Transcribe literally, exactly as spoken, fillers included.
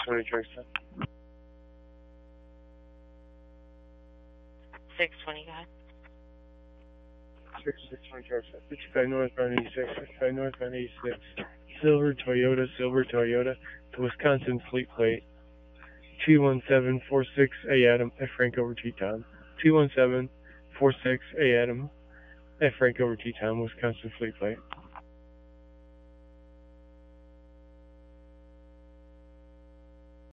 twenty Jackson. six twenty, go ahead. six twenty Jackson. fifty-five northbound eighty-six, fifty-five northbound eighty-six. Silver Toyota, Silver Toyota, the Wisconsin fleet plate. two one seven four six A Adam, F Frank over T Tom. two one seven four six A Adam, F Frank over T Tom, Wisconsin fleet plate.